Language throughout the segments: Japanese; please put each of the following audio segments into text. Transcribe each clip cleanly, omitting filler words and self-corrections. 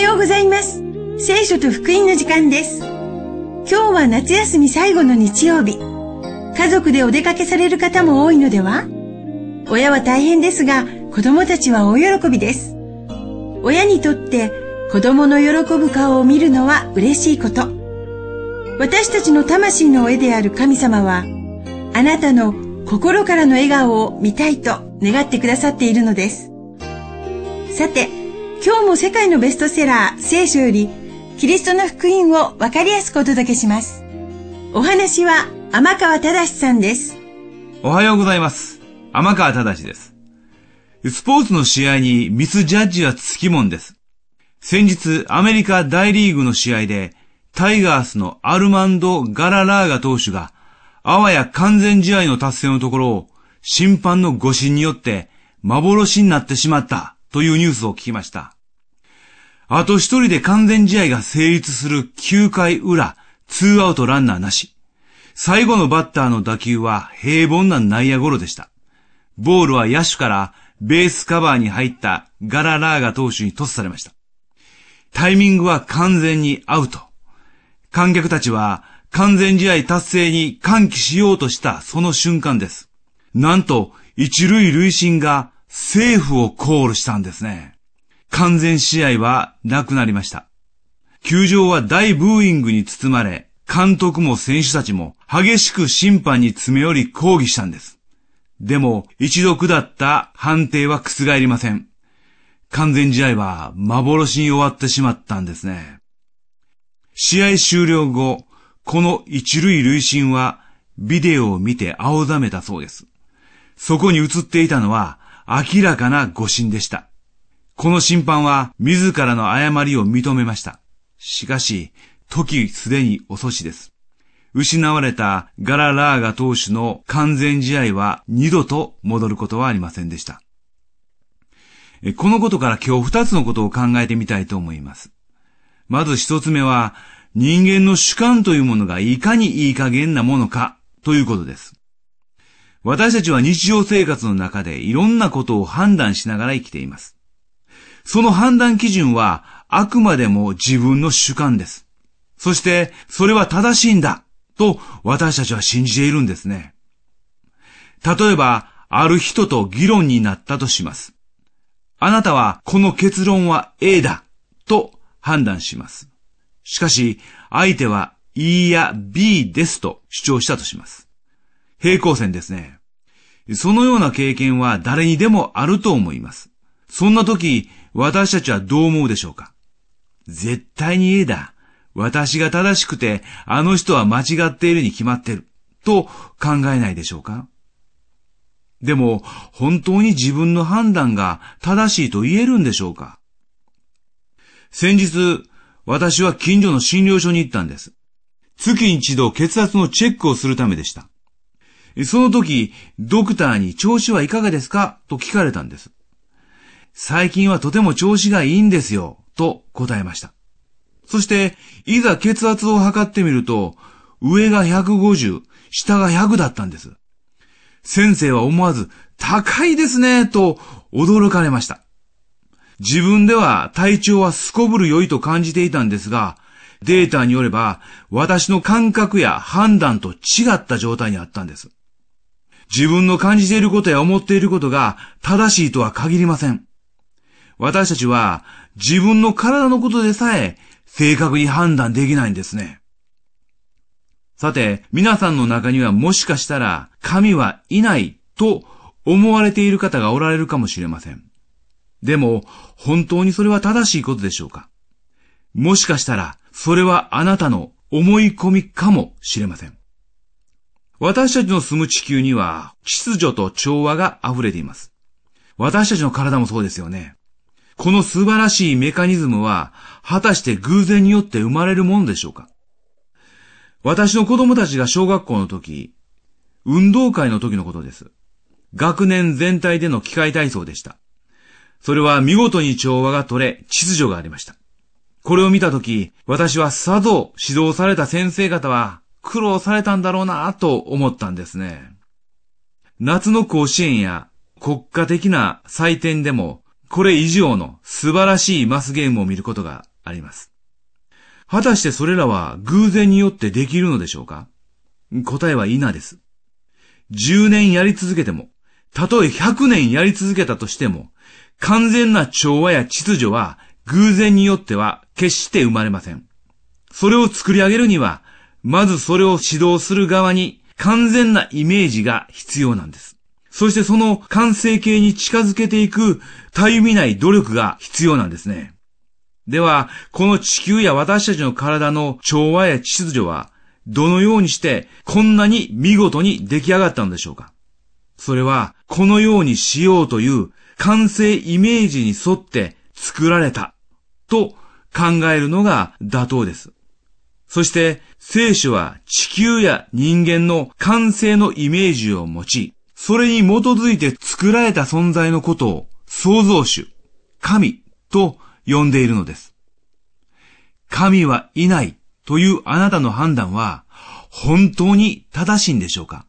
ようございます。聖書と福音の時間です。今日は夏休み最後の日曜日。家族でお出かけされる方も多いのでは？親は大変ですが、子供たちは大喜びです。親にとって子供の喜ぶ顔を見るのは嬉しいこと。私たちの魂の親である神様は、あなたの心からの笑顔を見たいと願ってくださっているのです。さて、今日も世界のベストセラー聖書よりキリストの福音をわかりやすくお届けします。お話は天川忠さんです。 おはようございます。天川忠です。スポーツの試合にミスジャッジはつきもんです。先日アメリカ大リーグの試合でタイガースのアルマンド・ガララーガ投手があわや完全試合の達成のところを審判の誤審によって幻になってしまったというニュースを聞きました。あと一人で完全試合が成立する9回裏、2アウトランナーなし。最後のバッターの打球は平凡な内野ゴロでした。ボールは野手からベースカバーに入ったガララーガ投手にトスされました。タイミングは完全にアウト。観客たちは完全試合達成に歓喜しようとしたその瞬間です。なんと一塁塁審がセーフをコールしたんですね。完全試合はなくなりました。球場は大ブーイングに包まれ、監督も選手たちも激しく審判に詰め寄り抗議したんです。でも一度下った判定は覆りません。完全試合は幻に終わってしまったんですね。試合終了後、この一塁塁審はビデオを見て青ざめたそうです。そこに映っていたのは明らかな誤審でした。この審判は自らの誤りを認めました。しかし、時すでに遅しです。失われたガララーガ投手の完全試合は二度と戻ることはありませんでした。このことから今日二つのことを考えてみたいと思います。まず一つ目は、人間の主観というものがいかにいい加減なものかということです。私たちは日常生活の中でいろんなことを判断しながら生きています。その判断基準はあくまでも自分の主観です。そしてそれは正しいんだと私たちは信じているんですね。例えばある人と議論になったとします。あなたはこの結論は A だと判断します。しかし相手は E や B ですと主張したとします。平行線ですね。そのような経験は誰にでもあると思います。そんな時、私たちはどう思うでしょうか？絶対に A だ。私が正しくて、あの人は間違っているに決まってる。と考えないでしょうか？でも、本当に自分の判断が正しいと言えるんでしょうか？先日、私は近所の診療所に行ったんです。月に一度血圧のチェックをするためでした。その時、ドクターに調子はいかがですかと聞かれたんです。最近はとても調子がいいんですよ、と答えました。そして、いざ血圧を測ってみると、上が150、下が100だったんです。先生は思わず、高いですね、と驚かれました。自分では体調はすこぶる良いと感じていたんですが、データによれば、私の感覚や判断と違った状態にあったんです。自分の感じていることや思っていることが正しいとは限りません。私たちは自分の体のことでさえ正確に判断できないんですね。さて、皆さんの中にはもしかしたら神はいないと思われている方がおられるかもしれません。でも、本当にそれは正しいことでしょうか？もしかしたらそれはあなたの思い込みかもしれません。私たちの住む地球には秩序と調和が溢れています。私たちの体もそうですよね。この素晴らしいメカニズムは果たして偶然によって生まれるものでしょうか？私の子供たちが小学校の時、運動会の時のことです。学年全体での器械体操でした。それは見事に調和が取れ、秩序がありました。これを見た時、私はさぞ指導された先生方は苦労されたんだろうなと思ったんですね。夏の甲子園や国家的な祭典でもこれ以上の素晴らしいマスゲームを見ることがあります。果たしてそれらは偶然によってできるのでしょうか？答えは否です。10年やり続けても、たとえ100年やり続けたとしても、完全な調和や秩序は偶然によっては決して生まれません。それを作り上げるには、まずそれを指導する側に完全なイメージが必要なんです。そしてその完成形に近づけていくたゆみない努力が必要なんですね。では、この地球や私たちの体の調和や秩序は、どのようにしてこんなに見事に出来上がったのでしょうか？それは、このようにしようという完成イメージに沿って作られたと考えるのが妥当です。そして聖書は地球や人間の完成のイメージを持ち、それに基づいて作られた存在のことを創造主、神と呼んでいるのです。神はいないというあなたの判断は本当に正しいんでしょうか？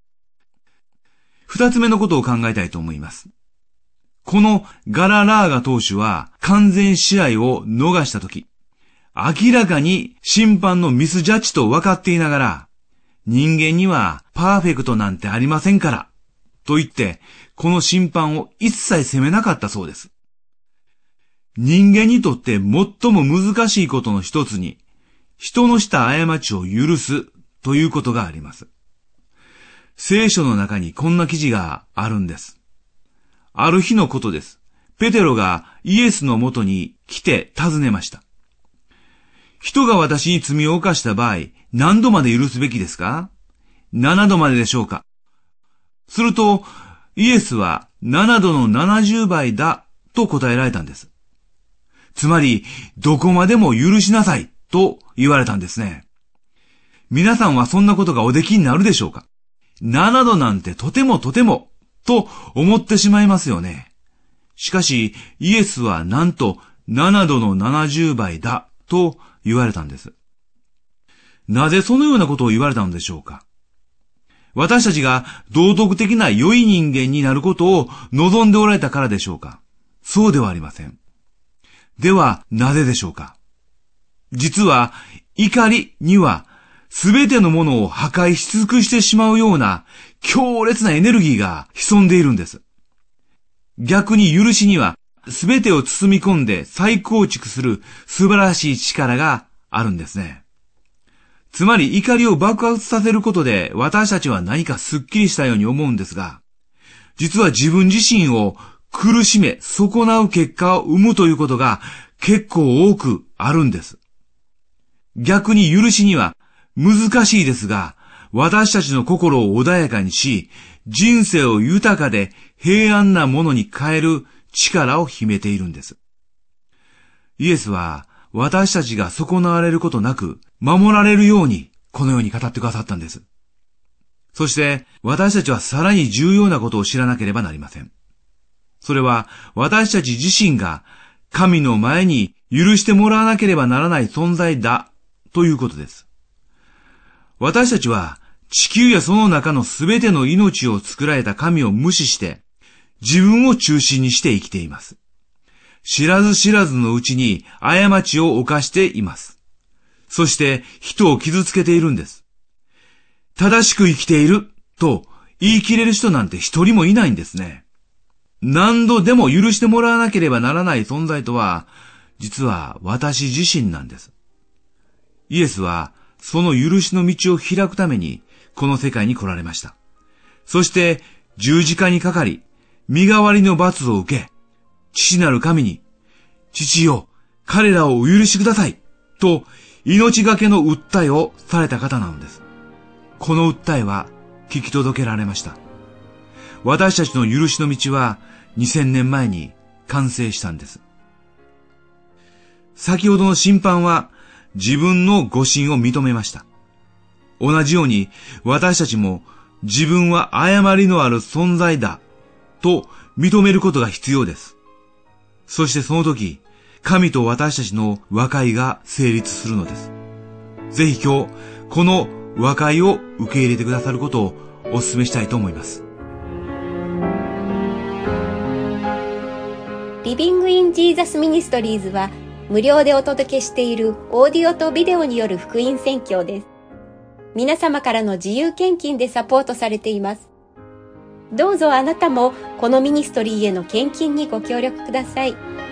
二つ目のことを考えたいと思います。このガララーガ投手は完全試合を逃したとき、明らかに審判のミスジャッジと分かっていながら、人間にはパーフェクトなんてありませんから、と言って、この審判を一切責めなかったそうです。人間にとって最も難しいことの一つに、人のした過ちを許すということがあります。聖書の中にこんな記事があるんです。ある日のことです。ペテロがイエスのもとに来て尋ねました。人が私に罪を犯した場合、何度まで許すべきですか？7度まででしょうか？すると、イエスは7度の70倍だと答えられたんです。つまり、どこまでも許しなさいと言われたんですね。皆さんはそんなことがおできになるでしょうか？7度なんてとてもとと思ってしまいますよね。しかし、イエスはなんと7度の70倍だと言われたんです。なぜそのようなことを言われたのでしょうか？私たちが道徳的な良い人間になることを望んでおられたからでしょうか？そうではありません。では、なぜでしょうか？実は、怒りには、すべてのものを破壊し尽くしてしまうような強烈なエネルギーが潜んでいるんです。逆に許しには、すべてを包み込んで再構築する素晴らしい力があるんですね。つまり怒りを爆発させることで私たちは何かスッキリしたように思うんですが、実は自分自身を苦しめ損なう結果を生むということが結構多くあるんです。逆に許しには難しいですが、私たちの心を穏やかにし、人生を豊かで平安なものに変える力を秘めているんです。イエスは私たちが損なわれることなく守られるようにこのように語ってくださったんです。そして私たちはさらに重要なことを知らなければなりません。それは私たち自身が神の前に許してもらわなければならない存在だということです。私たちは地球やその中のすべての命を作られた神を無視して自分を中心にして生きています。知らず知らずのうちに過ちを犯しています。そして人を傷つけているんです。正しく生きていると言い切れる人なんて一人もいないんですね。何度でも許してもらわなければならない存在とは、実は私自身なんです。イエスはその許しの道を開くためにこの世界に来られました。そして十字架にかかり、身代わりの罰を受け、父なる神に、父よ、彼らをお許しください、と命がけの訴えをされた方なのです。この訴えは聞き届けられました。私たちの許しの道は2000年前に完成したんです。先ほどの審判は自分の誤信を認めました。同じように私たちも自分は誤りのある存在だと認めることが必要です。そしてその時、神と私たちの和解が成立するのです。ぜひ今日、この和解を受け入れてくださることをお勧めしたいと思います。 リビングインジーザスミニストリーズは、 無料でお届けしているオーディオとビデオによる福音宣教です。皆様からの自由献金でサポートされています。どうぞあなたもこのミニストリーへの献金にご協力ください。